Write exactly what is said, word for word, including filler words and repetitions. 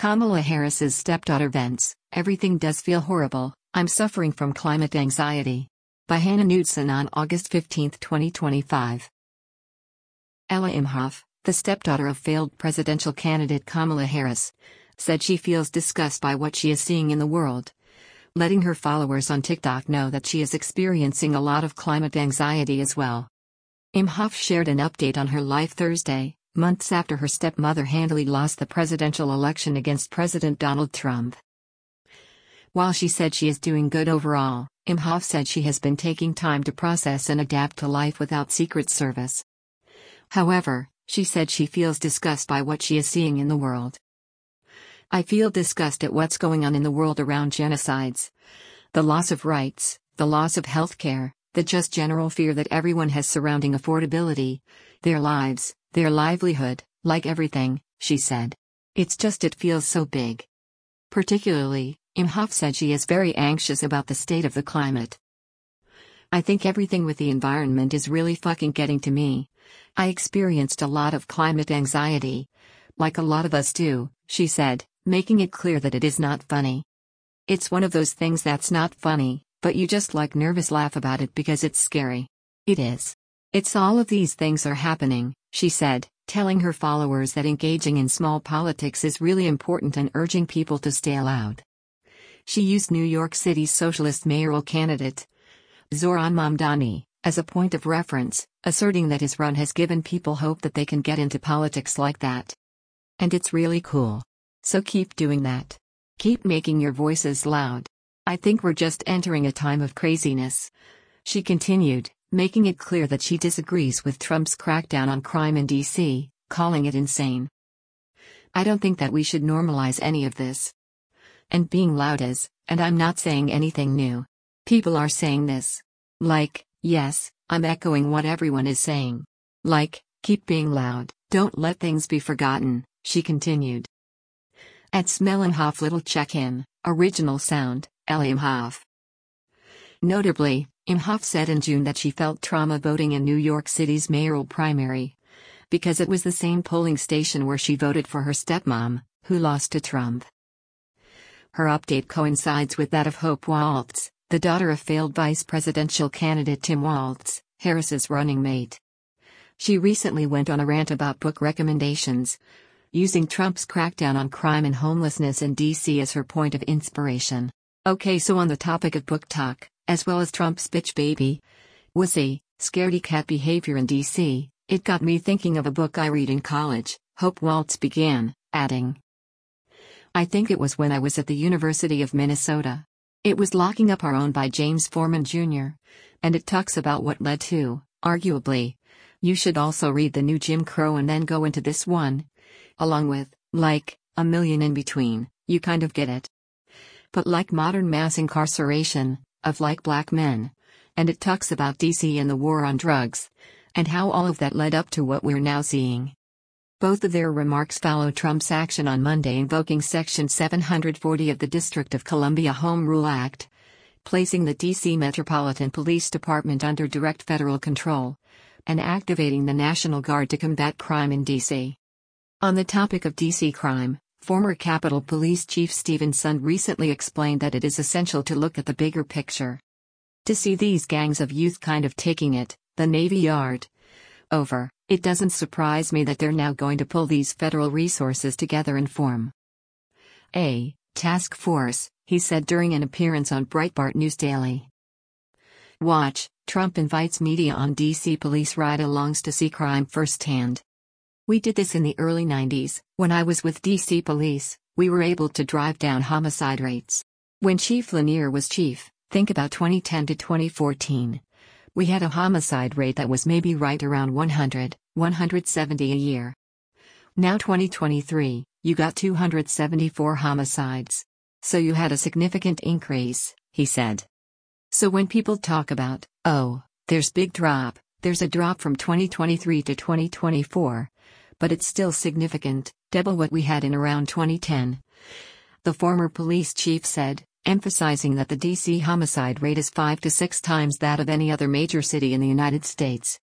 Kamala Harris's stepdaughter vents, "Everything does feel horrible, I'm suffering from climate anxiety." By Hannah Knudsen on August fifteenth, twenty twenty-five. Ella Imhoff, the stepdaughter of failed presidential candidate Kamala Harris, said she feels disgust by what she is seeing in the world, letting her followers on TikTok know that she is experiencing a lot of climate anxiety as well. Imhoff shared an update on her life Thursday, months after her stepmother handily lost the presidential election against President Donald Trump. While she said she is doing good overall, Imhoff said she has been taking time to process and adapt to life without Secret Service. However, she said she feels disgust by what she is seeing in the world. "I feel disgust at what's going on in the world around genocides, the loss of rights, the loss of healthcare, the just general fear that everyone has surrounding affordability, their lives, their livelihood, like everything," she said. "It's just it feels so big." Particularly, Imhoff said she is very anxious about the state of the climate. "I think everything with the environment is really fucking getting to me. I experienced a lot of climate anxiety. Like a lot of us do," she said, making it clear that it is not funny. "It's one of those things that's not funny, but you just like nervous laugh about it because it's scary. It is. It's all of these things are happening," she said, telling her followers that engaging in small politics is really important and urging people to stay loud. She used New York City's socialist mayoral candidate, Zohran Mamdani, as a point of reference, asserting that his run has given people hope that they can get into politics like that. "And it's really cool. So keep doing that. Keep making your voices loud. I think we're just entering a time of craziness," she continued, making it clear that she disagrees with Trump's crackdown on crime in D C, calling it insane. "I don't think that we should normalize any of this. And being loud is, and I'm not saying anything new. People are saying this. Like, yes, I'm echoing what everyone is saying. Like, keep being loud, don't let things be forgotten," she continued. At Smellenhoff Little Check-in, Original Sound, Ella Imhoff. Notably, Imhoff said in June that she felt trauma voting in New York City's mayoral primary, because it was the same polling station where she voted for her stepmom, who lost to Trump. Her update coincides with that of Hope Waltz, the daughter of failed vice presidential candidate Tim Walz, Harris's running mate. She recently went on a rant about book recommendations, using Trump's crackdown on crime and homelessness in D C as her point of inspiration. Okay, so on the topic of book talk, as well as Trump's bitch baby, wussy, scaredy cat behavior in D C, it got me thinking of a book I read in college, Hope Waltz began, adding, "I think it was when I was at the University of Minnesota. It was Locking Up Our Own by James Forman Junior, and it talks about what led to, arguably. You should also read the new Jim Crow and then go into this one. Along with, like, a million in between, you kind of get it. But like modern mass incarceration, of like black men. And it talks about D C and the war on drugs, and how all of that led up to what we're now seeing." Both of their remarks follow Trump's action on Monday invoking Section seven forty of the District of Columbia Home Rule Act, placing the D C Metropolitan Police Department under direct federal control, and activating the National Guard to combat crime in D C. On the topic of D C crime, former Capitol Police Chief Steven Sund recently explained that it is essential to look at the bigger picture. To see these gangs of youth kind of taking it, the Navy Yard, over, it doesn't surprise me that they're now going to pull these federal resources together and form a task force, he said during an appearance on Breitbart News Daily. Watch, Trump invites media on D C police ride-alongs to see crime firsthand. "We did this in the early nineties, when I was with D C police, we were able to drive down homicide rates. When Chief Lanier was chief, think about twenty ten to twenty fourteen. We had a homicide rate that was maybe right around one hundred, one hundred seventy a year. Now twenty twenty-three, you got two hundred seventy-four homicides. So you had a significant increase," he said. So when people talk about, "Oh, there's big drop," there's a drop from twenty twenty-three to twenty twenty-four, but it's still significant, double what we had in around twenty ten. The former police chief said, emphasizing that the D C homicide rate is five to six times that of any other major city in the United States.